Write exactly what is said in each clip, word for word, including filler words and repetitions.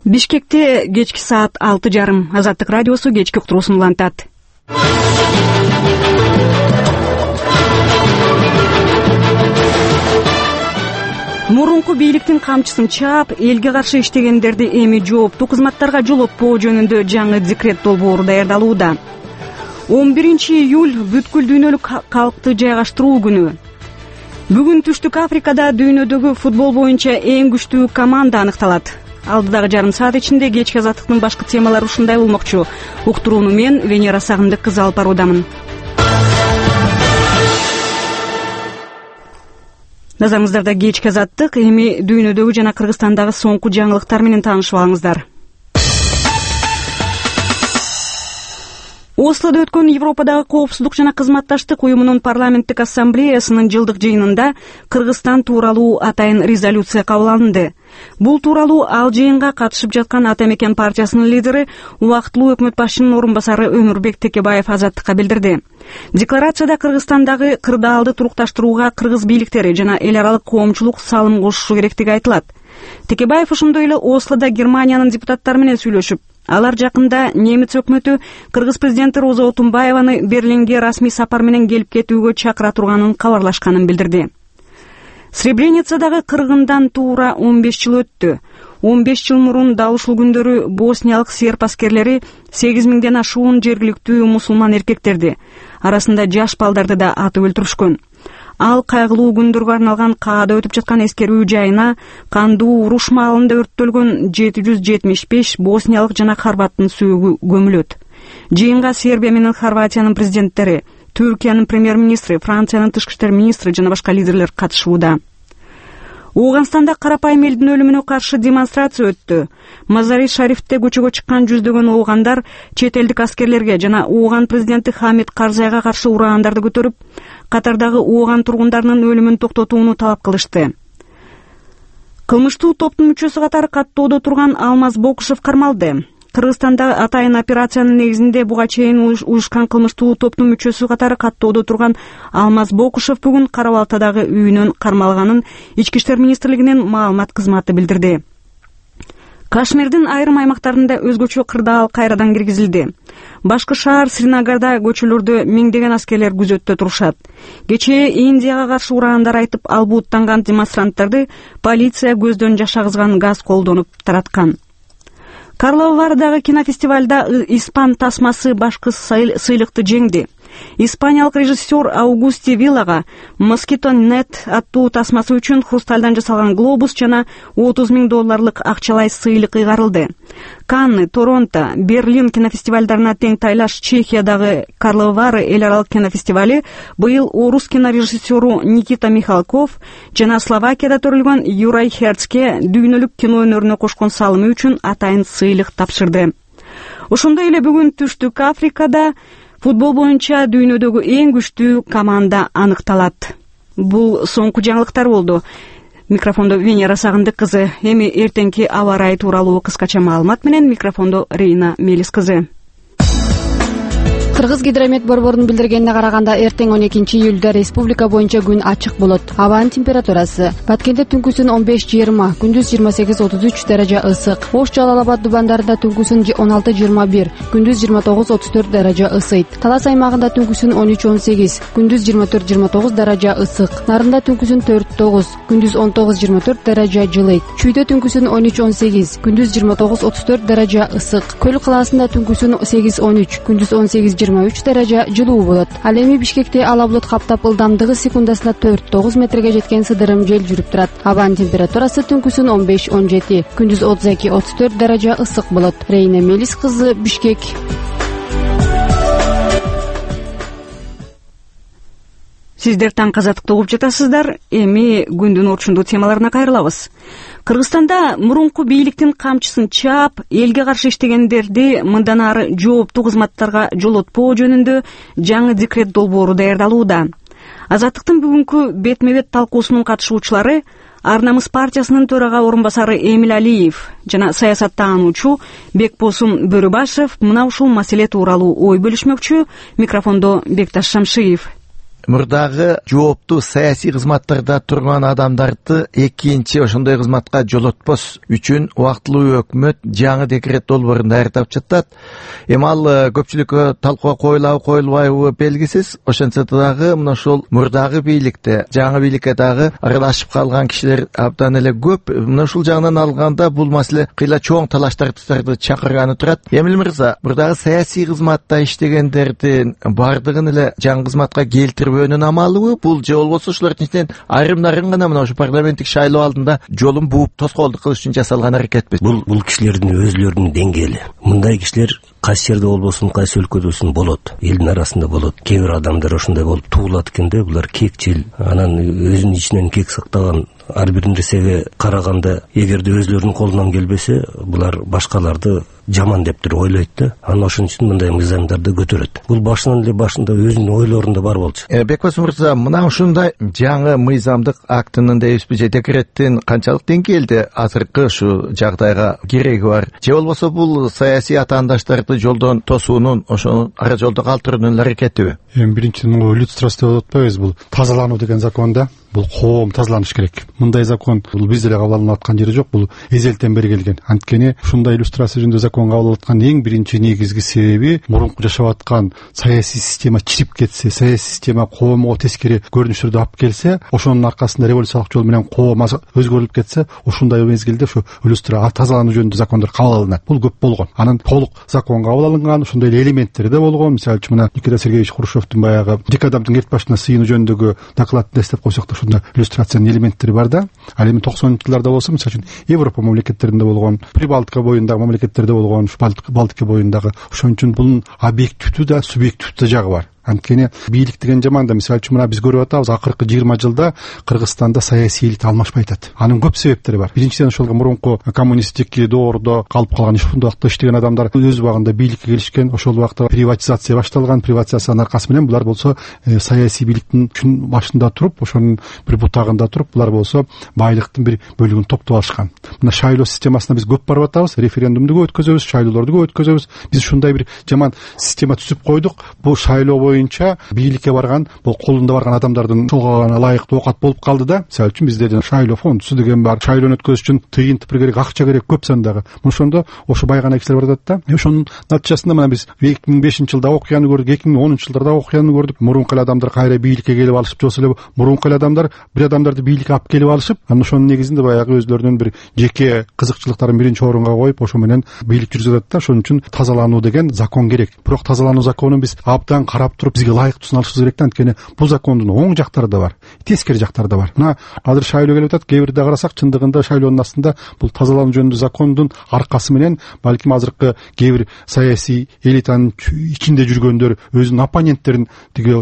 Бишкекте кечки саат алты жарым Азаттык радиосу кечки уктуруусун улантат. Мурунку бийликтин камчысын чаап, элге каршы иштегендерди эми жооптуу кызматтарга жолотпоо жөнүндө жаңы декрет долбоору даярдалууда. он биринчи июль бүткүл дүйнөлүк калкты жайгаштыруу күнү. Бүгүн Түштүк Африкада дүйнөдөгү футбол боюнча эң күчтүү команда аныкталат. Алдыдагы жарым саат ичинде кечки азаттыктын башкы темалары ушундай болмокчу. Уктурууну мен Венера Сагындык кызы алып баруудамын. Назарыңыздарда кечки азаттык, эми дүйнөдөгү жана Кыргызстандагы соңку жаңылыктар менен таанышып алыңыздар. Ослодо өткөн Европадагы коопсуздук жана кызматташтык уюмунун парламенттик ассамблеясынын жылдык жыйынында Кыргызстан тууралуу атайын резолюция кабыл алынды. Бул тууралуу ал жыйынга катышып жаткан Ата Мекен партиясынын лидери, убактылуу өкмөт башчынын орун басары Өмүрбек Текебаев Азаттыкка билдирди. Декларацияда Кыргызстандагы кырдаалды турукташтырууга кыргыз бийликтери жана эл аралык коомчулук салым кошушу керектиги айтылат. Текебаев ошондой эле Ослодо Германиянын депутаттары менен сүйлөшүп, алар жакында немец өкмөтү кыргыз президенти Роза Отунбаеваны Берлинге расмий сапар менен келип кетүүгө чакыра турганын кабарлашканын билдирди. Сребреницадагы кыргындан туура он беш жыл өттү. он беш жыл мурун дал ушул күндөрү босниялык серб аскерлери сегиз миңден ашуун жергиликтүү мусулман эркектерди, арасында жаш балдарды да атып өлтүрүшкөн. Ал кайгылуу күндөргө арналган каада өтүп жаткан эскерүү жайына кандуу уруш маалында өрттөлгөн жети жүз жетимиш беш босниялык жана хорваттын сөөгү көмүлөт. Жыйынга Сербия менен Хорватиянын президенттери, Түркиянын премьер-министри, Франциянын тышкы иштер министри жана башка лидерлер катышууда. Ооганстанда карапайым элдин өлүмүнө каршы демонстрация өттү. Мазари Шарифте көчөгө чыккан жүздөгөн оогандар чет элдик аскерлерге жана Ооган президенти Хамид Карзайга каршы ураандарды көтөрүп, катардагы Ооган тургундарынын өлүмүн токтотууну талап кылышты. Кылмыштуу топтун мүчөсү катары каттоодо турган Алмаз Бокушев кармалды. Кыргызстанда атайын операциянын негизинде буга чейин уюшкан кылмыштуу топтун мүчөсү катары каттоодо турган Алмаз Бокушев бүгүн Кара-Балтадагы үйүнөн кармалганын Ички иштер министрлигинин маалымат кызматы билдирди. Кашмирдин айрым аймактарында өзгөчө кырдаал кайрадан киргизилди. Башкы шаар Сринагарда көчөлөрдө миңдеген аскерлер күзөттө турушат. Кечээ Индияга каршы ураандар айтып албууттанган демонстранттарды полиция көздөн жаш агызган газ колдонуп тараткан. Карловардагы кинофестивалда испан тасмасы башкы сыйлыкты жеңди. Испаниялык режиссер Аугусти Вилага Mosquito Net аттуу тасмасы үчүн хрусталдан жасалган глобус жана отуз миң долларлык акчалай сыйлык ыйгарылды. Канны, Торонто, Берлин кинофестивалдарына тең тайлаш Чехиядагы Карловары эл аралык кинофестивали быйыл орус кинорежиссеру Никита Михалков жана Словакияда төрөлгөн Юрай Херцке дүйнөлүк кино өнөрүнө кошкон салымы үчүн атайын сыйлык тапшырды. Ошондой эле бүгүн Түштүк Африкада футбол боюнча дүйнөдөгү эң күчтүү команда аныкталат. Бул соңку жаңылыктар болду. Микрофондо Венера Сагындык кызы. Эми эртеңки аба ырайы тууралуу кыскача маалымат менен микрофондо Рейна Мелис кызы. Кыргыз гидромет борборунун билдиргенине караганда эртең он экинчи июлда республика боюнча күн ачык болот. Абанын температурасы Баткенде түнкүсүн он беш жыйырма, күндүз жыйырма сегиз отуз үч даража ысык. Ош Жалал Абад дубандарында түнкүсүн он алты жыйырма бир, күндүз жыйырма тогуз отуз төрт даража ысыйт. Талас аймагында түнкүсүн он үч он сегиз, күндүз жыйырма төрт жыйырма тогуз даража ысык. Нарында түнкүсүн төрт тогуз, күндүз он тогуз жыйырма төрт даража жылыйт. Чүйдө түнкүсүн он үч он сегиз, күндүз жыйырма тогуз отуз төрт даража ысык. Көл калаасында түнкүсүн сегиз он үч, күндүз он сегиз жыйырма үч даража жылуу болот. Ал эми Бишкекте ала булут каптап ылдамдыгы секундасына төрт тогуз метрге жеткен сыдырым жел жүрүп турат. Абанын температурасы түнкүсүн он беш он жети, күндүз отуз эки отуз төрт даража ысык болот. Рейна Мелис кызы, Бишкек. Сиздер таң казаттыкты угуп жатасыздар. Эми күндүн орчундуу темаларына кайрылабыз. Кыргызстанда мурунку бийликтин камчысын чаап, элге каршы иштегендерди мындан ары жооптуу кызматтарга жолотпоо жөнүндө жаңы декрет долбоору даярдалууда. Азаттыктын бүгүнкү бетме-бет талкуусунун катышуучулары Ар намыс партиясынын төрага орун басары Эмил Алиев жана саясаттануучу Бекбосун Бөрүбашев мына ушул маселе тууралуу ой бөлүшмөкчү. Микрофондо Бекташ Шамшиев. мурдагы жооптуу саясий кызматтарда турган адамдарды экинчи ошондой кызматка жолотпос үчүн убактылуу өкмөт жаңы декрет долбоорун даярдап жатат. Эми ал көпчүлүккө талкууга коюлабы коюлбайбы белгисиз. Ошентсе дагы мына ошол мурдагы бийликте жаңы бийликке дагы аралашып калган кишилер абдан эле көп. Мына ушул жагынан алганда бул маселе кыйла чоң талаштарды чакырганы турат. Эмил мырза, мурдагы саясий кызматта иштегендердин бардыгын эле жаңы кызматка келтирбөөнүн амалыбы бул, же болбосо ушулардын ичинен айрымдарын гана мына ушу парламенттик шайлоо алдында жолун бууп тоскоолдук кылыш үчүн жасалган аракетпи? Бул бул кишилердин өзлөрүнүн деңгээли. Мындай кишилер кайсы жерде болбосун, кайсы өлкөдө болсун болот, элдин арасында болот. Кээ бир адамдар ошондой болуп туулат экен да, булар кекчил, анан өзүнүн ичинен кек сактаган. Ар бир нерсеге караганда эгерде өзлөрүнүн колунан келбесе, булар башкаларды жаман деп туруп ойлойт да. Анан ошон үчүн мындай мыйзамдарды көтөрөт. Бул башынан эле башында өзүнүн ойлорунда бар болчу. Э, Бекбос мырза, мына ушундай жаңы мыйзамдык актынын дейбизби, же декреттин канчалык деңгээлде азыркы ушу жагдайга кереги бар? Же болбосо бул саясий атаандаштарды жолдон тосуунун, ошону ара жолдо калтыруунун аракетиби? Эми биринчиден иллюстрация деп атпайбыз, бул тазалануу деген законда бул коом тазаланыш керек. Мындай закон бул бизде эле кабыл алынып аткан жери жок, бул эзелтен бери келген. Анткени ушундай иллюстрация жөнүндө закон кабыл алып аткан эң биринчи негизги себеби мурунку жашап аткан саясий система чирип кетсе, саясий система коомго тескери көрүнүштөрдү алып келсе, ошонун аркасында революциялык жол менен коом өзгөрүлүп кетсе, ушундай мезгилде ушу иллюстрация тазалануу жөнүндө закондор кабыл алынат. Бул көп болгон. Анан толук закон кабыл алынган, ошондой элементтери да болгон. Мисалы үчүн мына Никита Сергеевич Хрущевдун баягы декадамдын эрт башына сыйынуу жөнүндөгү докладын эстеп койсок да, ушунда иллюстрациянын элементтери бар да. Ал эми токсонунчу жылдарда болсо, мисалы үчүн Европа мамлекеттеринде болгон, Прибалтика боюндагы мамлекеттерде болгон, Балтика боюндагы, ошон үчүн бунун объективдүү да, субъективдүү да жагы бар. Анткени бийлик деген жаманда, мисалы үчүн мына биз көрүп атабыз, акыркы жыйырма жылда Кыргызстанда саясий элита алмашпай атат. Анын көп себептери бар. Биринчиден ошол мурунку коммунисттик доордо калып калган ушул убакта иштеген адамдар өз убагында бийликке келишкен, ошол убакта приватизация башталган. Приватизациянын аркасы менен булар болсо э, саясий бийликтин күн башында туруп, ошонун бир бутагында туруп, булар болсо байлыктын бир бөлүгүн топтоп алышкан. Мына шайлоо системасына биз көп барып атабыз, референдумду көп өткөзөбүз, шайлоолорду көп өткөзөбүз. Биз ушундай бир жаман система түзүп койдук. Бул шайлоо боюнча бийликке барган, бул колунда барган адамдардын чогулгана ылайыктуу оокат болуп калды да. Мисалы үчүн бизде шайлоо фондусу деген бар. Шайлоону өткөзүш үчүн тыйын тыпыр керек, акча керек көп сандагы. Ошондо ошо байгана кишилер барат да. Ошонун натыйжасында мына биз эки миң бешинчи жылда окуяны көрдүк, эки миң онунчу жылдарда окуяны көрдүк. Мурунку эле адамдар кайра бийликке келип алышып, жосу эле мурунку эле адамдар бир адамдарды бийликке алып келип алышып, анан ошонун негизинде баягы өзлөрүнүн бир жеке кызыкчылыктарын биринчи орунга коюп, ошо менен бийлик жүргүзөт да. Ошон үчүн тазалануу деген закон керек. Бирок тазалануу законун биз абдан карап туруп, бизге ылайыктуусун алышыбыз керек да. Анткени бул закондун оң жактары да бар, тескери жактары да бар. Мына азыр шайлоо келип атат, кээ бирде карасак, чындыгында шайлоонун астында бул тазалануу жөнүндө закондун аркасы менен балким азыркы кээ бир саясий элитанын ичинде жүргөндөр өзүнүн оппоненттерин тиги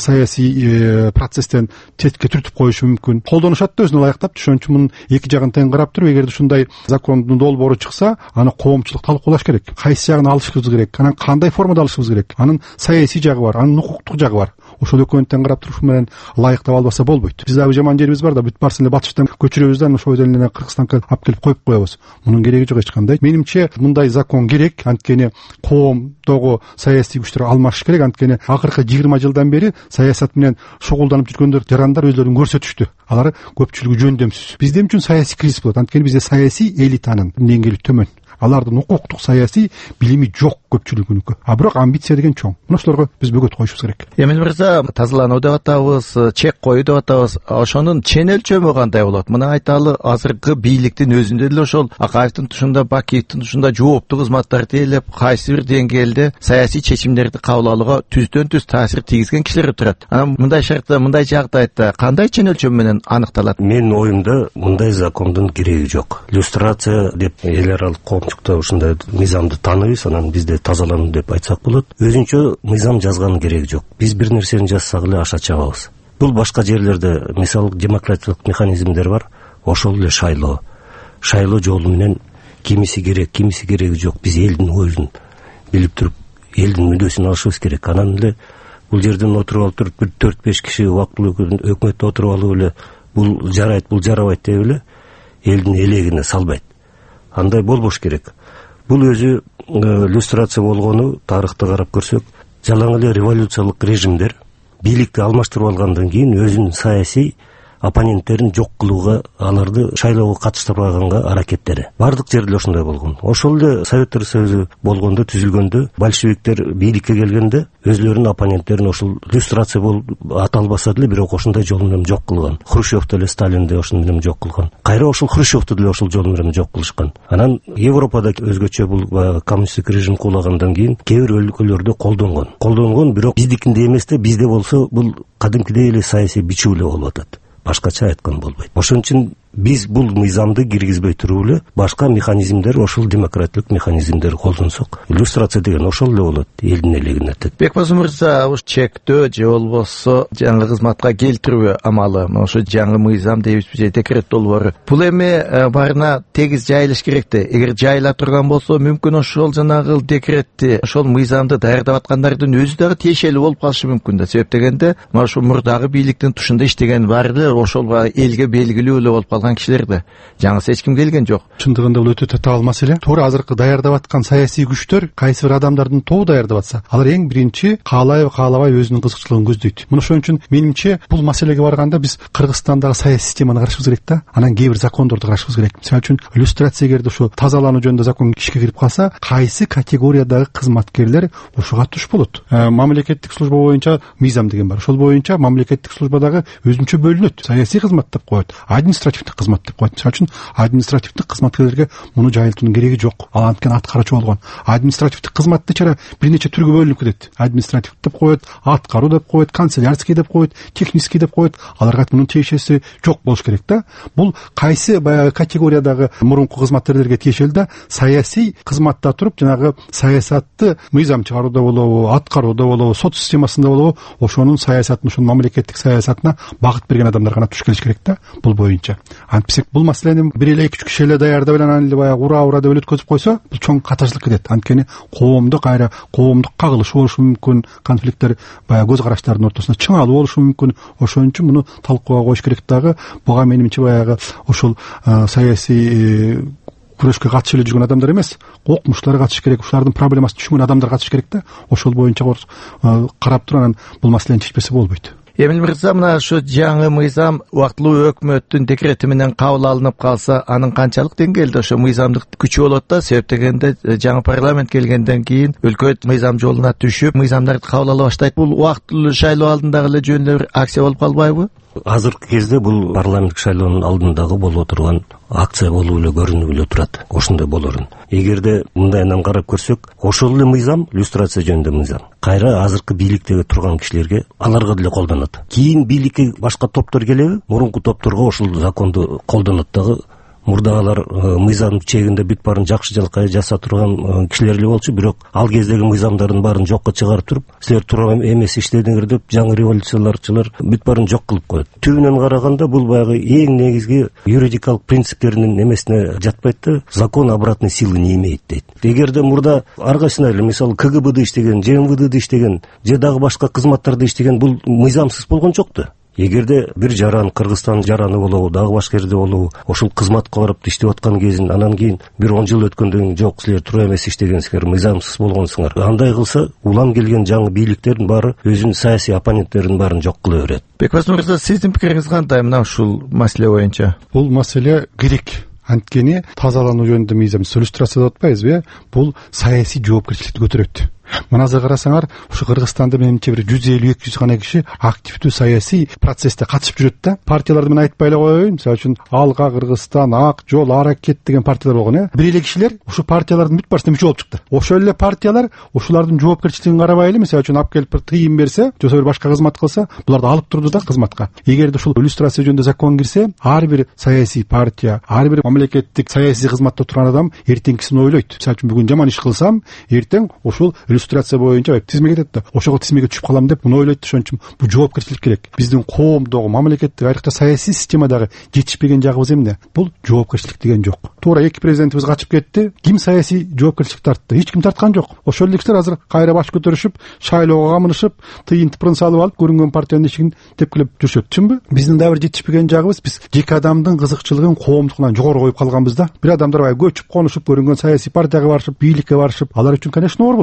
саясий процесстен четке түртүп коюшу мүмкүн. Колдонушат да өзүнө ылайыктап. Ошон үчүн мунун эки жагын тең карап туруп, эгерде ушундай закондун долбоору чыкса, аны коомчулук талкуулаш керек. Кайсы жагын алышыбыз керек, анан кандай формада алышыбыз керек. Анын саясий жагы бар, анын укуктук жагы бар. Ошол экөөнү тең карап туруш менен ылайыктап албаса болбойт. Биз дагы жаман жерибиз бар да, бүт барсын эле батыштан көчүрөбүз да, ошол эле Кыргызстанга алып келип коюп коебуз. Мунун кереги жок эч кандай. Менимче мындай закон керек. Анткени коомдогу саясий күчтөр алмашыш керек. Анткени акыркы жыйырма жылдан бери саясат менен шугулданып жүргөндөр, жарандар өзлөрүн көрсөтүштү. Алар көпчүлүгү жөндөмсүз. Бизде үчүн саясий кризис болот. Анткени бизде саясий элитанын деңгээли төмөн. Алардын укуктук саясий билими жок көпчүлүгүнүкү. А бирок амбиция деген чоң. Мына ошолорго биз бөгөт коюшубуз керек. Эмил мырза, тазалануу деп атабыз, чек коюу деп атабыз. Ошонун чен өлчөмү кандай болот? Мына айталы, азыркы бийликтин өзүндө деле ошол Акаевдин тушунда, Бакиевдин тушунда жооптуу кызматтарды ээлеп, кайсы бир деңгээлде саясий чечимдерди кабыл алууга түздөн түз таасир тийгизген кишилер турат. Анан мындай шартта, мындай жагдайда кандай чен өлчөм менен аныкталат? Менин оюмда мындай закондун кереги жок. Иллюстрация деп эл аралык коомчулукта ушундай мыйзамды тааныйбыз, анан бизде тазалануу деп айтсак болот. Өзүнчө мыйзам жазганын кереги жок. Биз бир нерсени жазсак эле аша чабабыз. Бул башка жерлерде мисалы демократиялык механизмдер бар. Ошол эле шайлоо. Шайлоо жолу менен кимиси керек, кимиси кереги жок. Биз элдин оюн билип туруп, элдин мүддөсүн алышыбыз керек. Анан эле бул жерден отуруп алып туруп, бир төрт беш киши убактылуу өкмөттө отуруп алып эле бул жарайт, бул жарабайт деп эле элдин элегине салбайт. Андай болбош керек. Бул өзү иллюстрация болгону тарыхты карап көрсөк, жалаң эле революциялык режимдер бийликти алмаштырып алгандан кийин өзүнүн саясий оппоненттерин жок кылууга, аларды шайлоого катыштырбаганга аракеттери баардык жерде ошондой болгон. Ошол эле Советтер Союзу болгондо, түзүлгөндө, большевиктер бийликке келгенде өзлөрүнүн оппоненттерин ошол люстрация болуп аталбаса деле, бирок ошондой жол менен жок кылган. Хрущев деле, Сталин деле ошол менен жок кылган. Кайра ошол Хрущевду деле ошол жол менен жок кылышкан. Анан Европада өзгөчө бул коммунисттик режим куулагандан кийин кээ бир өлкөлөрдө колдонгон. Колдонгон, бирок биздикинде эмес да, бизде болсо бул кадимкидей эле саясий бичүү эле болуп атат. Башкача айткан болбойт. Ошон үчүн биз бул мыйзамды киргизбей туруп эле башка механизмдер, ошол демократиялык механизмдер колдонсок, иллюстрация деген ошол эле болот, элдин элегин этет. Бекбоз мырза, ушу чектөө же болбосо жаңы кызматка келтирүү амалы, ошо жаңы мыйзам дейбизби же декрет долбоору, бул эми барына тегиз жайылыш керек да. Эгер жайыла турган болсо, мүмкүн ошол жанагы декретти, ошол мыйзамды даярдап аткандардын өзү дагы тиешелүү болуп калышы мүмкүн да. Себеп дегенде, мына ошо мурдагы бийликтин тушунда иштеген бар эле, ошол элге белгилүү эле болуп калган кишилерде жаңы сечким келген жок. Чындыгында бул өтө татаал маселе. Туура азыркы даярдап аткан саясий күчтөр кайсы бир адамдардын тобу даярдап атса, алар эң биринчи каалайбы каалабай өзүнүн кызыкчылыгын көздөйт. Мына ошон үчүн менимче бул маселеге барганда биз Кыргызстандагы саясий системаны карашыбыз керек да, анан кээ бир закондорду карашыбыз керек. Мисалы үчүн иллюстрация эгерде ошо тазалануу жөнүндө закон ишке кирип калса, кайсы категориядагы кызматкерлер ошого туш болот? Мамлекеттик служба боюнча мыйзам деген бар. Ошол боюнча мамлекеттик службадагы өзүнчө бөлүнөт. Саясий кызмат деп коет, административдик кызмат деп коет. Мисалы үчүн административдик кызматкерлерге муну жайылтуунун кереги жок. Ал анткени аткаруучу болгон. Административдик кызматты чара бир нече түргө бөлүнүп кетет. Административ деп коет, аткаруу деп коет, канцелярский деп коет, технический деп коет. Аларга мунун тиешеси жок болуш керек да. Бул кайсы баягы категориядагы мурунку кызматкерлерге тиешелүү да, саясий кызматта туруп, жанагы саясатты мыйзам чыгарууда болобу, аткарууда болобу, сот системасында болобу, ошонун саясатын, ошонун мамлекеттик саясатына багыт берген адамдар гана туш келиш керек да, бул боюнча. Антписек бул маселени бир эле эки үч киши эле даярдап эле анан эле баягы ура ура деп эле өткөзүп койсо, бул чоң катарчылык кетет. Анткени коомдук кайра коомдук кагылыш болушу мүмкүн, конфликттер баягы көз караштардын ортосунда чыңалуу болушу мүмкүн. Ошон үчүн муну талкууга коюш керек дагы. Буга менимче баягы ошол саясий күрөшкө катышып эле жүргөн адамдар эмес, окумуштар катыш керек, ушулардын проблемасын түшүнгөн адамдар катыш керек да. Ошол боюнча карап туруп анан бул маселени чечпесе болбойт. Эмил мырза, мына ушу жаңы мыйзам убактылуу өкмөттүн декрети менен кабыл алынып калса, анын канчалык деңгээлде ошо мыйзамдык күчү болот да? Себеп дегенде жаңы парламент келгенден кийин өлкө мыйзам жолуна түшүп, мыйзамдарды кабыл ала баштайт. Бул убактылуу шайлоо алдындагы эле жөн эле бир акция болуп калбайбы? Азыркы кезде бул парламенттик шайлоонун алдындагы болуп отурган акция болуп эле көрүнүп эле турат. Ошондой болорун. Эгерде мындайынан карап көрсөк, ошол эле мыйзам, иллюстрация жөнүндө мыйзам, кайра азыркы бийликтеги турган кишилерге, аларга деле колдонот. Кийин бийликке башка топтор келеби, мурунку топторго ошол законду колдонот дагы. Мурдагылар мыйзам чегинде бүт баарын жакшы жалкай жаса турган кишилер эле болчу, бирок ал кездеги мыйзамдардын баарын жокко чыгарып туруп, силер туура эмес иштедиңер деп жаңы революцияларчылар бүт баарын жок кылып коет. Түбүнөн караганда бул баягы эң негизги юридикалык принциптеринин эмесине жатпайт да, закон обратной силы не имеет дейт. Эгерде мурда ар кайсына эле, мисалы ка гэ бэ дэ иштеген, же эм вэ дэ иштеген, же дагы башка кызматтарда иштеген, бул мыйзамсыз болгон жок да. Эгерде бир жаран, Кыргызстан жараны болобу, дагы башка жерде болобу, ошол кызматка барып иштеп аткан кезин, анан кийин бир он жыл өткөндөн кийин жок, силер туура эмес иштегенсиңер, мыйзамсыз болгонсуңар. Андай кылса, улам келген жаңы бийликтердин баары өзүнүн саясий оппоненттерин баарын жок кыла берет. Бекбоз мырза, сиздин пикириңиз кандай мына ушул маселе боюнча? Бул маселе керек. Анткени тазалануу жөнүндө мыйзам, иллюстрация деп атпайбызбы? Бул саясий жоопкерчиликти көтөрөт. Мына азыр карасаңар, ушу Кыргызстанда менимче бир жүз элүү эки жүз гана киши активдүү саясий процессте катышып жүрөт да. Партияларды мен айтпай эле коеюн. Мисалы үчүн Алга Кыргызстан, Ак жол, Аракет деген партиялар болгон, э. Бир эле кишилер ушу партиялардын бүт барысына мүчө болуп чыкты. Ошол эле партиялар ушулардын жоопкерчилигин карабай эле, мисалы үчүн алып келип бир тыйын берсе, же бир башка кызмат кылса, буларды алып турду да кызматка. Эгерде ушул иллюстрация жөнүндө закон кирсе, ар бир саясий партия, ар бир мамлекеттик саясий кызматта турган адам эртеңкисин ойлойт. Мисалы үчүн бүгүн жаман иш кылсам, эртең ушул иллюстрация боюнча тизме кетет да, ошого тизмеге түшүп калам деп муну ойлойт. Ошон үчүн бул жоопкерчилик керек. Биздин коомдогу, мамлекеттик, айрыкча саясий системадагы жетишпеген жагыбыз эмне? Бул жоопкерчилик деген жок. Туура эки президентибиз качып кетти. Ким саясий жоопкерчилик тартты? Эч ким тарткан жок. Ошол эле кишилер азыр кайра баш көтөрүшүп, шайлоого камынышып, тыйын тыпырын салып алып, көрүнгөн партиянын ишигин тепкилеп жүрүшөт. Түшүнбү? Биздин дагы бир жетишпеген жагыбыз, биз жеке адамдын кызыкчылыгын коомдукунан жогору коюп калганбыз да. Бир адамдар бай көчүп, конушуп, көрүнгөн саясий партияга барышып, бийликке барышып, алар үчүн, конечно, оор болот.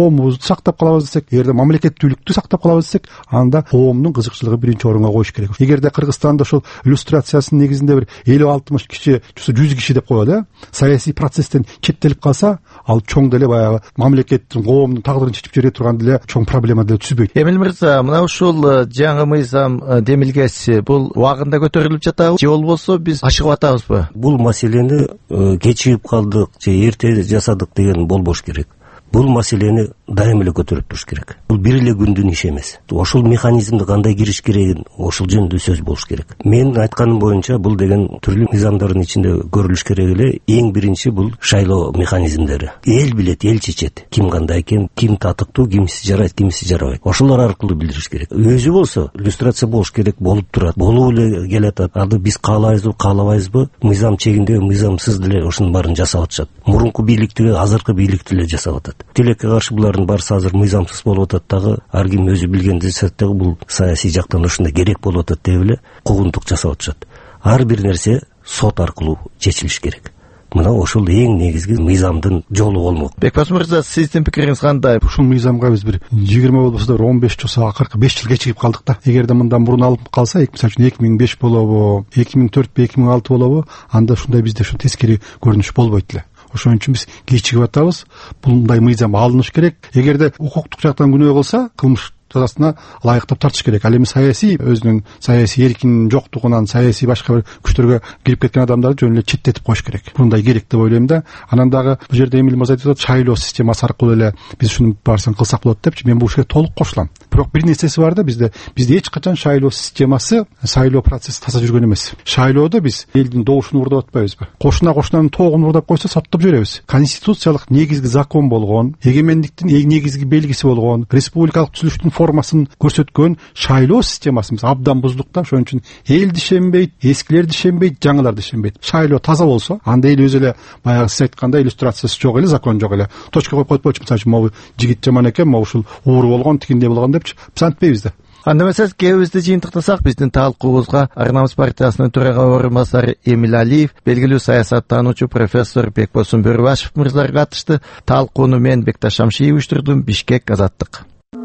коомубузду сактап калабыз десек, эгерде мамлекеттүүлүктү сактап калабыз десек, анда коомдун кызыкчылыгы биринчи орунга коюш керек. Эгерде Кыргызстанда ошол иллюстрациясынын негизинде бир элүү алтымыш киши, жүз киши деп коелу, э, саясий процесстен четтелип калса, ал чоң деле баягы мамлекеттин, коомдун тагдырын чечип жибере турган деле чоң проблема деле түзбөйт. Эмил мырза, мына ушул жаңы мыйзам демилгеси бул убагында көтөрүлүп жатабы же болбосо биз ашыгып атабызбы? Бул маселени кечигип калдык же эрте жасадык деген болбош керек. Бул маселени дайым эле көтөрүп туруш керек. Бул бир эле күндүн иши эмес. Ошол механизмди кандай кириш керегин ошол жөнүндө сөз болуш керек. Мен айтканым боюнча бул деген түрлүү мыйзамдардын ичинде көрүлүш керек эле. Эң биринчи бул шайлоо механизмдери. Эл билет, эл чечет. Ким кандай экен, ким татыктуу, кимиси жарайт, кимиси жарабайт. Ошолор аркылуу билдириш керек. Өзү болсо иллюстрация болуш керек, болуп турат. Болуп эле келатат. Аны биз каалайбызбы, каалабайбызбы? Мыйзам чегинде, мыйзамсыз деле ошонун баарын жасап атышат. Мурунку бийликтиги, азыркы бийликти эле жасап атат. Тилекке каршы булардын барысы азыр мыйзамсыз болуп атат дагы, ар ким өзү билген десе дагы бул саясий жактан ушундай керек болуп атат деп эле куугунтук жасап атышат. Ар бир нерсе сот аркылуу чечилиш керек. Мына ошол эң негизги мыйзамдын жолу болмок. Бекбос мырза, сиздин пикириңиз кандай? Ушул мыйзамга биз бир жыйырма болбосо да он беш жыл, акыркы беш жыл кечигип калдык да. Эгерде мындан мурун алып калса, мисалы үчүн эки миң беш болобу, эки миң төрт, эки миң алты болобу, анда ушундай бизде ушу тескери көрүнүш болбойт эле. Ошон үчүн биз кечигип атабыз. Мындай мыйзам алыныш керек. Эгерде укуктук жактан күнөө кылса, кылмыш жазасына ылайыктап тартыш керек. Ал эми саясий өзүнүн саясий эркинин жоктугунан, саясий башка бир күчтөргө кирип кеткен адамдарды жөн эле четтетип коюш керек. Мындай керек деп ойлойм да. Анан дагы бул жерде Эмил мырза айтып атат, шайлоо системасы аркылуу эле биз ушунун баарысын кылсак болот депчи. Мен бул ишке толук кошулам. Бирок бир нерсеси бар да, бизде бизде эч качан шайлоо системасы, шайлоо процесси таза жүргөн эмес. Шайлоодо биз элдин добушун уурдап атпайбызбы? Кошуна кошунанын тоогун уурдап койсо соттоп жиберебиз. Конституциялык негизги закон болгон, эгемендиктин эң негизги белгиси болгон, республикалык түзүлүштүн формасын көрсөткөн шайлоо системасын биз абдан буздук да. Ошон үчүн эл дишенбейт, эскилер дишенбейт, жаңылар дишенбейт. Шайлоо таза болсо, анда эл өзү эле баягы сиз айткандай иллюстрациясы жок эле, закон жок эле. Точка коюп коюп койчу, мисалы үчүн могу жигит жаман экен, могу ушул ууру болгон, тигиндей болгон депчи. Биз антпейбиз да. Анда эмес, кебизди жыйынтыктасак, биздин талкуубузга Ар намыс партиясынын төрага орун басары Эмил Алиев, белгилүү саясаттануучу профессор Бекбос Бөрүбашев мырзалар катышты. Талкууну мен Бекташ Шамшиев уюштурдум. Бишкек, Азаттык.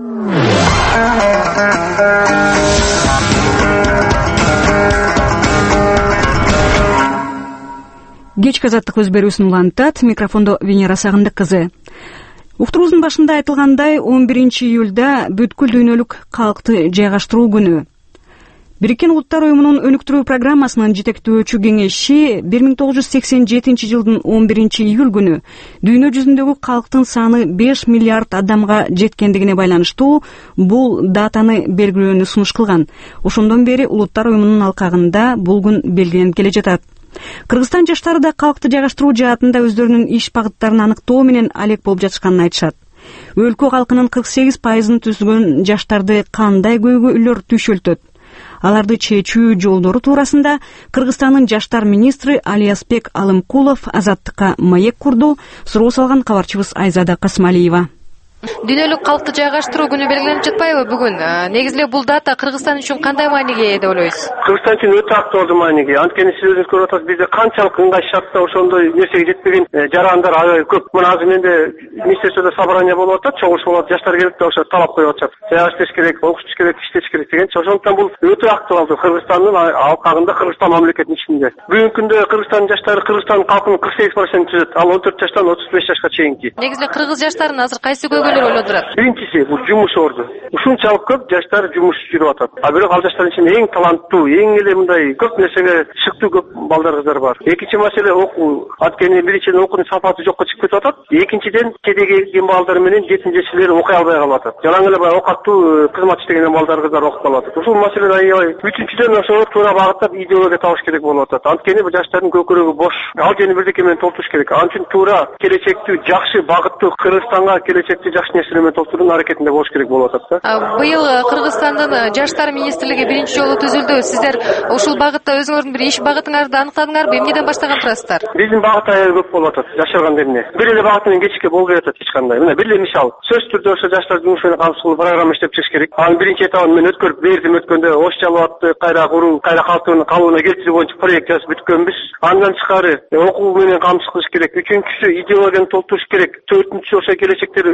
Кечки Азаттык өз берүүсүн улантат. Микрофондо Венера Сагындык кызы. Уктуруубуздун башында айтылгандай, он биринчи июлда бүткүл дүйнөлүк калкты жайгаштыруу күнү. Бириккен Улуттар уюмунун өнүктүрүү программасынын жетектөөчү кеңеши бир миң тогуз жүз сексен жетинчи жылдын он биринчи июль күнү дүйнө жүзүндөгү калктын саны беш миллиард адамга жеткендигине байланыштуу бул датаны белгилөөнү сунуш кылган. Ошондон бери Улуттар уюмунун алкагында бул күн белгиленип келе жатат. Кыргызстан жаштары да калкты жайгаштыруу жаатында өздөрүнүн иш багыттарын аныктоо менен алек болуп жатышканын айтышат. Өлкө калкынын кырк сегиз пайызын түзгөн жаштарды кандай көйгөйлөр түйшөлтөт? Аларды чечүү жолдору туурасында Кыргызстандын жаштар министри Алиязбек Алымкулов Азаттыкка маек курду. Суроо салган кабарчыбыз Айзада Касмалиева. Дүйнөлүк калкты жайгаштыруу күнү белгиленип жатпайбы бүгүн? Негизи эле бул дата Кыргызстан үчүн кандай мааниге ээ деп ойлойсуз? Кыргызстан үчүн өтө актуалдуу мааниге. Анткени сиз өзүңүз көрүп атасыз, бизде канчалык ыңгай шартта ошондой нерсеге жетпеген жарандар аябай көп. Мына азыр менде министерстводо собрание болуп атат, чогулуш болуп атат, жаштар келип ошо талап коюп атышат. Жайгаш иштеш керек, окутуш керек, иштеш керек дегенчи. Ошондуктан бул өтө актуалдуу Кыргызстандын алкагында, Кыргызстан мамлекетинин ичинде. Бүгүнкү күндө Кыргызстандын жаштары Кыргызстандын калкынын кырк сегиз процентин түзөт. Ал он төрт жаштан отуз беш жашка чейинки. Негизи эле кыргыз жаштарын азыр кайсы көйгөйлөр ойлондурат? Биринчиси бул жумуш орду. Ушунчалык көп жаштар жумуш жүрүп атат. А бирок ал жаштардын ичинде эң таланттуу, эң эле мындай көп нерсеге шыктуу көп балдар кыздар бар. Экинчи маселе окуу. Анткени биринчиден окуунун сапаты жокко чыгып кетип атат. Экинчиден кедей келген балдар менен жетим жештилер окуй албай калып атат. Жалаң эле баягы окаттуу кызмат иштеген балдар кыздар окуп калып атат. Ушул маселени аябай. Үчүнчүдөн ошо туура багыттап идеология табыш керек болуп атат. Анткени бул жаштардын көкүрөгү бош. Ал жөнү бирдеке менен толтуруш керек. Ал үчүн туура келечектүү, жакшы багыттуу Кыргызстанга келечектүү жакшы нерселер менен толтуруунун аракетинде болуш керек болуп атат да. Быйыл Кыргызстандын жаштар министрлиги биринчи жолу түзүлдү. Сиздер ушул багытта өзүңөрдүн бир иш багытыңарды аныктадыңарбы? Эмнеден баштаган турасыздар? Биздин багыт аябай көп болуп атат. Жашырган эмне? Бир эле багыт менен кечикке болбой атат эч кандай. Мына бир эле мисал. Сөзсүз түрдө ошо жаштар жумуш менен камсыздуу программа иштеп чыгыш керек. Анын биринчи этабын мен өткөрүп бердим. Өткөндө ош жалбатты кайра куруу, кайра калктын калыбына келтирүү боюнча проект жазып бүткөнбүз. Андан тышкары окуу менен камсыз кылыш керек. Үчүнчүсү идеологияны толтуруш керек. Төртүнчүсү ошо келечекте жаштар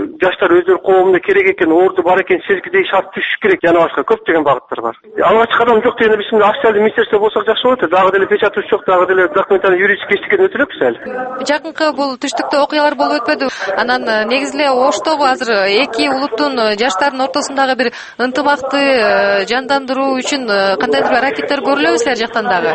жаштар өздөрү коомуна керек экен, орду бар экен сезгидей шарт түшүш керек, жана башка көптөгөн багыттар бар. Алгач кадам жок дегенде биз акчалуу министерство болсок жакшы болот. Дагы деле печатууч жок, дагы деле документаль юридический эчтекени өтө элекпиз эле. Жакынкы бул түштүктө окуялар болуп өтпөдү. Анан негизи эле Оштогу азыр эки улуттун жаштардын ортосундагы бир ынтымакты жандандыруу үчүн кандайдыр бир аракеттер көрүлөбү силер жактан дагы?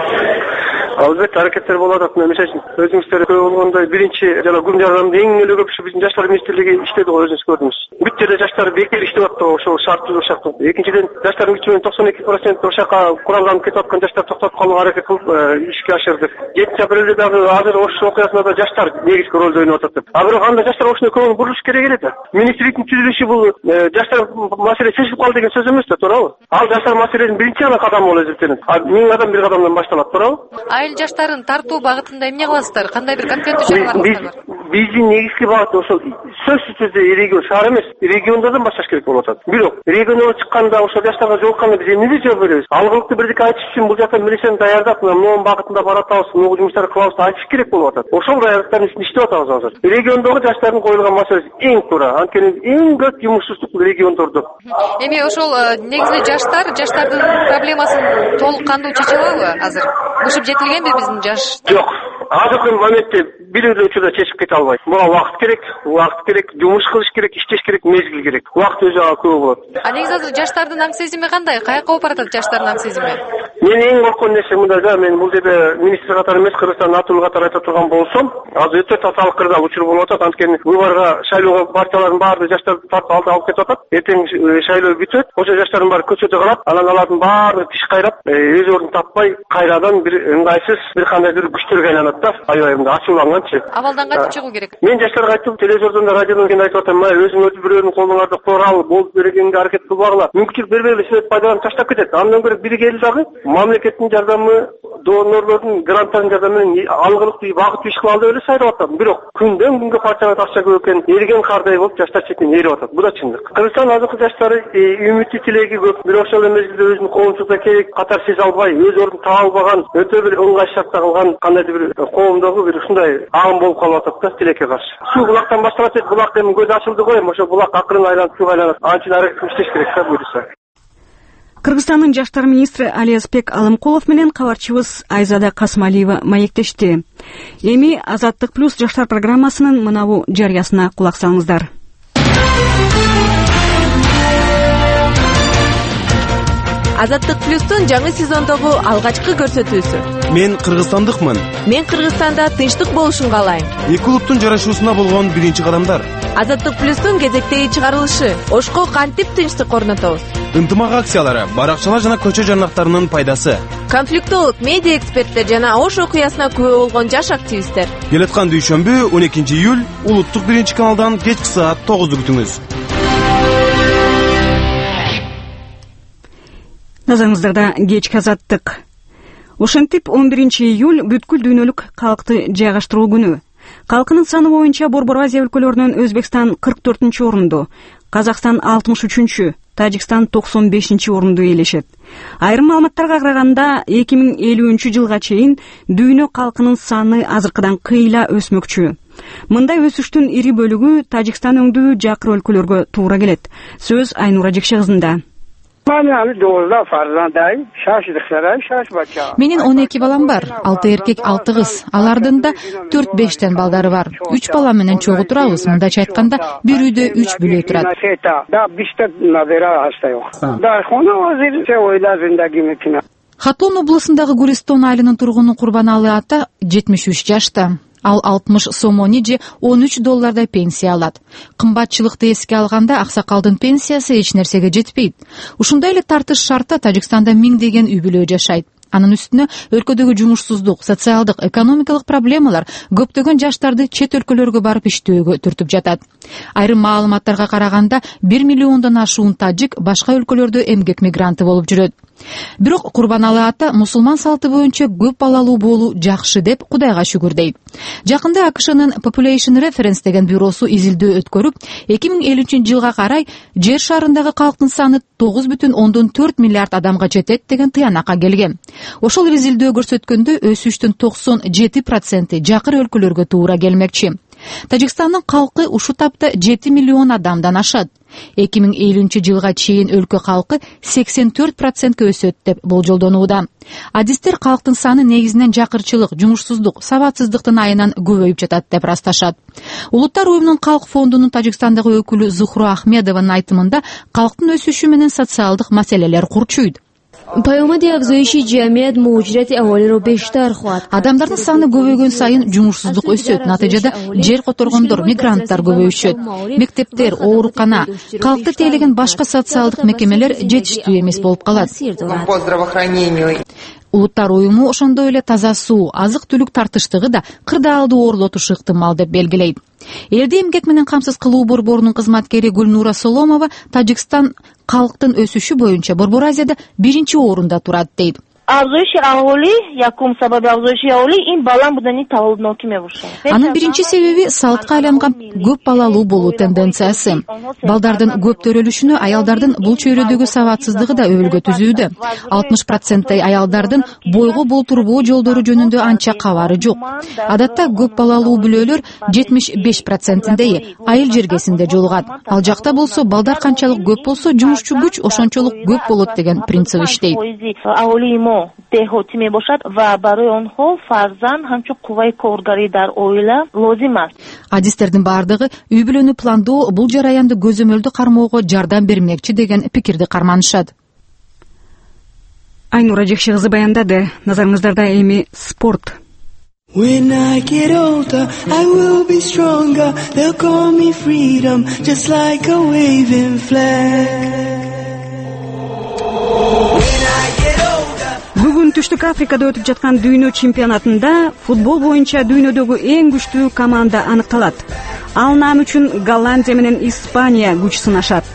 Албетте аракеттер болуп атат. Мисалы үчүн өзүңүздөр көп болгондой биринчи жана күн жардамды эң эле көп биздин жаштар министрлиги иштеди го, өзүңүз көрдүңүз. Бүт жерде жаштар бекер иштеп атты, ошол шарт ушакта. Экинчиден жаштар үчүн токсон эки процент ошака куралданып кетип аткан жаштар токтотуп калууга аракет кылып ишке ашырды. жетинчи апрелде дагы азыр ош окуясында да жаштар негизги ролду ойноп атат деп. А бирок анда жаштар ошондой көңүл бурулуш керек эле да. Министрликтин түзүлүшү бул жаштар маселе чечилип калды деген сөз эмес да, туурабы? Ал жаштар маселенин биринчи гана кадамы болуп эсептелет. А миң адам бир кадамдан башталат, туурабы? Айыл жаштарын тартуу багытында эмне кыласыздар? Кандай бир конкреттүү чаралар бар? Биздин негизги багыт ошол сөзсүз түрдө регион, шаар эмес, региондордон башташ керек болуп атат. Бирок региондон чыкканда ошол жаштарга жолукканда биз эмнеге жооп беребиз? Алгылыктуу бирдеке айтыш үчүн бул жакта милицияны даярдап, мынун багытында баратабыз, мынун жумуштарды кылабыз деп айтыш керек болуп атат. Ошол даярдыктардын үстүндө иштеп атабыз азыр. Региондогу жаштардын коюлган маселеси эң туура. Анткени эң көп жумушсуздук бул региондордо. Эми ошол негизи жаштар, жаштардын проблемасын толук кандуу чече алабы азыр? Ушуп жетилгенби биздин жаш? Жок. Азыркы моментте бирөө учурда чечип кете албайт. Буга убакыт керек, убакыт керек, жумуш кылыш керек, иштеш керек, мезгил керек. Убакыт өзү ага көп болот. А негизи азыр жаштардын аң сезими кандай? Каяка болуп баратат жаштардын аң сезими? Мен эң корккон нерсе мындай да, мен бул жерде министр катары эмес, Кыргызстандын атуулу катары айта турган болсом, азыр өтө татаалык кырдаал учур болуп атат. Анткени выборго шайлоого партиялардын баары жаштарды тартып алды, алып кетип атат. Эртең шайлоо бүтөт, ошо жаштардын баары көчөдө калат. Анан алардын баары тиш кайрап, өз ордун таппай, кайрадан бир ыңгайсыз бир кандайдыр күчтөргө айланат да. Аябай ачууланганчы. Абалдан кантип чыгуу керек? Мен жаштарга айттым, телевизордон да, радиодон да айтып атам, өзүңөрдү бирөөнүн колуңарда курал болуп бергенге аракет кылбагыла. Мүмкүнчүлүк бербегиле, силер пайдаланып таштап кетет. Андан көрө бири келди дагы мамлекеттин жардамы, донорлордун гранттарынын жардамы менен алгылыктуу багыттуу иш кыла алды эле сайрап атам. Бирок күндөн күнгө партияга акча көп экен, эрген кардай болуп жаштар четинен эрип атат. Бул да чындык. Кыргызстан азыркы жаштары үмүтү тилеги көп, бирок ошол мезгилде өзүнүн коомчулукта керек катар сезе албай, өз ордун таба албаган, өтө бир ыңгай шартта калган кандайдыр бир коомдогу бир ушундай агым болуп калып атат да тилекке каршы. Суу булактан башталат дейт, булак эми көзү ачылды го, эми ошо булак акырын айланып сууга айланат. Анча аракет иштеш керек да буюрса. Кыргызстандын жаштар министри Алиязбек Алымкулов менен кабарчыбыз Айзада Касмалиева маектешти. Эми Азаттык плюс жаштар программасынын мынабу жарыясына кулак салыңыздар. Азаттык плюстун жаңы сезондогу алгачкы көрсөтүүсү. Мен кыргызстандыкмын. Мен Кыргызстанда тынчтык болушун каалайм. Эки улуттун жарашуусуна болгон биринчи кадамдар. Азаттык плюстун кезектеги чыгарылышы. Ошко кантип тынчтык орнотобуз? Ынтымак акциялары, баракчалар жана көчө жарнактарынын пайдасы. Конфликтолог медиа эксперттер жана Ош окуясына күбө болгон жаш активисттер. Келаткан дүйшөмбү он экинчи июль улуттук биринчи каналдан кечки саат тогузду күтүңүз. Назарыңыздарда кечки Азаттык. Ошентип он биринчи июль бүткүл дүйнөлүк калкты жайгаштыруу күнү. Калкынын саны боюнча Борбор Азия өлкөлөрүнөн Өзбекстан кырк төртүнчү орунду, Казакстан алтымыш үчүнчү, Тажикстан токсон бешинчи орунду ээлешет. Айрым маалыматтарга караганда эки миң элүүнчү жылга чейин дүйнө калкынын саны азыркыдан кыйла өсмөкчү. Мындай өсүштүн ири бөлүгү Тажикстан өңдүү жакыр өлкөлөргө туура келет. Сөз Айнура Жекше кызында. Менин он эки балам бар, алты эркек, алты кыз. Алардын да төрт бештен балдары бар. Үч бала менен чогуу турабыз. Мындайча айтканда, бир үйдө үч бүлө турат. Хатлон облусундагы Гуристон айылынын тургуну Курбаналы ата жетимиш үч жашта. Ал алтымыш сомони же он үч доллардай пенсия алат. Кымбатчылыкты эске алганда аксакалдын пенсиясы эч нерсеге жетпейт. Ушундай эле тартыш шартта Тажикстанда миңдеген үй бүлө жашайт. Анын үстүнө өлкөдөгү жумушсуздук, социалдык, экономикалык проблемалар көптөгөн жаштарды чет өлкөлөргө барып иштөөгө түртүп жатат. Айрым маалыматтарга караганда бир миллиондон ашуун тажик башка өлкөлөрдө эмгек мигранты болуп жүрөт. Бирок Курбаналы ата мусулман салты боюнча көп балалуу болуу жакшы деп Кудайга шүгүр дейт. Жакында АКШнын Population Reference деген бюросу изилдөө өткөрүп, эки миң элүүнчү жылга карай жер шарындагы калктын саны тогуз бүтүн ондон төрт миллиард адамга жетет деген тыянакка келген. Ошол изилдөө көрсөткөндө өсүштүн токсон жети проценти жакыр өлкөлөргө туура келмекчи. Тажикстандын калкы ушул тапта жети миллион адамдан ашат. эки миң элүүнчү жылга чейин өлкө калкы сексен төрт процентке өсөт деп болжолдонууда. Адистер калктын саны негизинен жакырчылык, жумушсуздук, сабатсыздыктын айынан көбөйүп жатат деп ырасташат. Улуттар уюмунун Калк фондунун Тажикстандагы өкүлү Зухра Ахмедованын айтымында калктын өсүшү менен социалдык маселелер курчуйт. Адамдардын саны көбөйгөн сайын жумушсуздук өсөт. Натыйжада жер которгондор, мигранттар көбөйүшөт. Мектептер, оорукана, калкты тейлеген башка социалдык мекемелер жетиштүү эмес болуп калат. Улуттар уюму ошондой эле таза суу, азык-түлүк тартыштыгы да кырдаалды оорлотушу ыктымал деп белгилейт. Элди эмгек менен камсыз кылуу борборунун кызматкери Гүлнура Соломова Тажикстан калктын өсүшү боюнча Борбор Азияда биринчи орунда турат дейт. Анын биринчи себеби салытка айланган көп балалуу болуу тенденциясы. Балдардын көп төрөлүшүнө аялдардын бул чөйрөдөгү сабатсыздыгы да өбөлгө түзүүдө. алтымыш проценттей аялдардын бойго болтурбоо жолдору жөнүндө анча кабары жок. Адатта көп балалуу бүлөлөр жетимиш беш процентиндей айыл жергесинде жолугат. Ал жакта болсо балдар канчалык көп болсо жумушчу күч ошончолук көп болот деген принцип иштейт. деҳо мебошад ва барои онҳо фарзанд ҳамчун қувваи коргарӣ дар оила лозим аст. Адистердин баардыгы үй бүлөнү пландоо бул жараянды көзөмөлдү кармоого жардам бермекчи деген пикирди карманышат. Айнура Жекши кызы баяндады. Назарыңыздарда эми спорт. When I get older, I will be stronger. They'll call me freedom, just like a waving flag. Бүгүн Түштүк Африкада өтүп жаткан дүйнө чемпионатында футбол боюнча дүйнөдөгү эң күчтүү команда аныкталат. Ал наам үчүн Голландия менен Испания күч сынашат.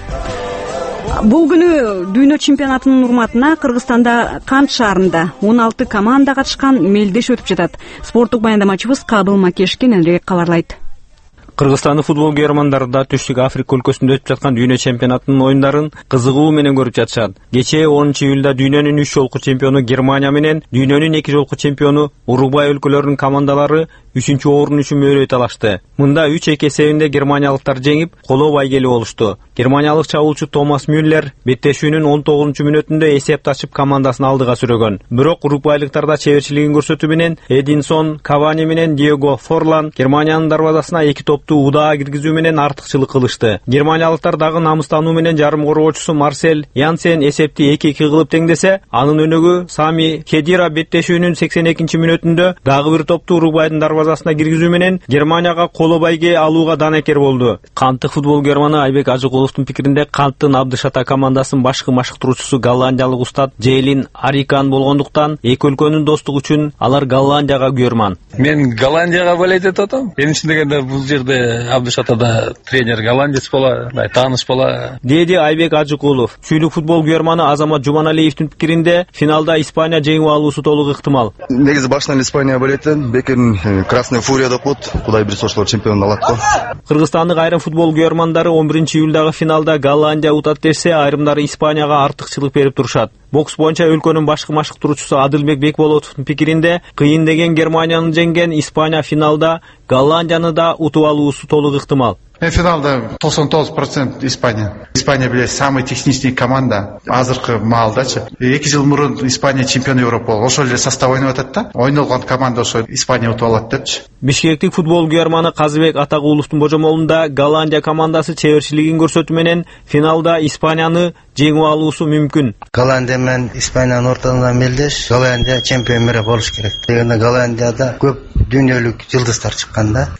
Бул күнү дүйнө чемпионатынын урматына Кыргызстанда Кант шаарында он алты команда катышкан мелдеш өтүп жатат. Спорттук баяндамачыбыз Кабыл Макеш кененирээк кабарлайт. Кыргызстандын футбол каармандары Түштүк Африка өлкөсүндө өтүп жаткан дүйнө чемпионатынын оюндарын кызыгуу менен көрүп жатышат. Кечээ онунчу июлда дүйнөнүн үч жолку чемпиону Германия менен дүйнөнүн эки жолку чемпиону Уругвай өлкөлөрүнүн командалары үчүнчү орун үчүн мөөрөй талашты. Мында үч эки эсебинде германиялыктар жеңип, коло байгели болушту. Германиялык чабуулчу Томас Мюллер беттешүүнүн он тогузунчу мүнөтүндө эсеп тачып командасын алдыга сүрөгөн. Бирок уругвайлыктар да чеберчилигин көрсөтүү менен Эдинсон Кавани менен Диего Форлан Германиянын дарбазасына эки топту удаа киргизүү менен артыкчылык кылышты. Германиялыктар дагы намыстануу менен жарым коргоочусу Марсель Янсен эсепти эки эки кылып теңдесе, анын өнөгү Сами Хедира беттешүүнүн сексен экинчи мүнөтүндө дагы бир топту Уругвайдын дарбазасына киргизүү менен Германияга коло байге алууга данекер болду. Канттык футбол каарманы Айбек Ажыкуловдун пикиринде Канттын Абдышата командасынын башкы машыктыруучусу голландиялык устат Джейлин Арикан болгондуктан эки өлкөнүн достугу үчүн алар Голландияга күйөрман. Мен Голландияга болейт деп атам. Мен үчүн дегенде бул жерде Абдышатада тренер голландец бола, тааныш бола. Деди Айбек Ажыкулов. Сүйүлүк футбол күйөрманы Азамат Жуманалиевдин пикиринде финалда Испания жеңип алуусу толук ыктымал. Негизи башынан Испания болейтин, бекин Красная Фурия деп коет. Кудай бир ошолор чемпион алат го. Кыргызстандык айрым футбол күйөрмандары он биринчи июлдагы финалда Голландия утат десе, айрымдары Испанияга артыкчылык берип турушат. Бокс боюнча өлкөнүн башкы машыктыруучусу Адылбек Бекболотовдун пикиринде кыйын деген Германияны жеңген Испания финалда Голландияны да утуп алуусу толук ыктымал. Финалда токсон тогуз процент Испания. Испания биле самый техничный команда. Азыркы маалдачы. эки жыл мурун Испания чемпион Европа болду. Ошол эле состав ойноп атат да. Ойнолгон команда ошо Испания утуп алат депчи. Бишкектик футбол күйөрманы Казыбек Атагуловдун божомолунда Голландия командасы чеберчилигин көрсөтүү менен финалда Испанияны жеңип алуусу мүмкүн. Голландия менен Испаниянын ортосунда мелдеш. Голландия чемпион мире болуш керек. Дегенде Голландияда көп дүйнөлүк жылдыздар чыккан да.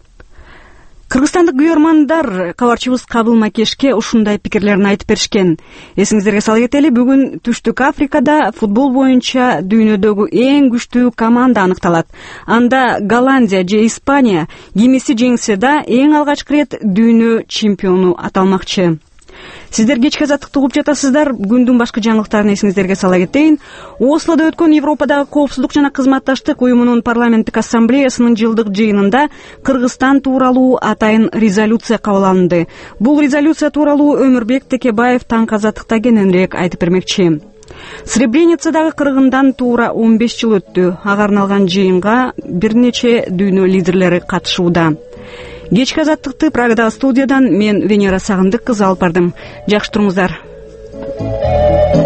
Кыргызстандык күйөрмандар кабарчыбыз Кабыл Макешке ушундай пикирлерин айтып беришкен. Эсиңиздерге сала кетели, бүгүн Түштүк Африкада футбол боюнча дүйнөдөгү эң күчтүү команда аныкталат. Анда Голландия же Испания кимиси жеңсе да эң алгачкы рет дүйнө чемпиону аталмакчы. Сиздер кечки азаттыкты угуп жатасыздар. Күндүн башкы жаңылыктарын эсиңиздерге сала кетейин. Ослодо өткөн Европадагы коопсуздук жана кызматташтык уюмунун парламенттик ассамблеясынын жылдык жыйынында Кыргызстан тууралуу атайын резолюция кабыл алынды. Бул резолюция тууралуу Өмүрбек Текебаев таңкы азаттыкта кененирээк айтып бермекчи. Сребреницадагы кыргындан туура он беш жыл өттү. Ага арналган жыйынга бир нече дүйнө лидерлери катышууда. кечки азаттыкты Прагадагы студиядан мен Венера Сагындык кызы алып бардым. Жакшы туруңуздар.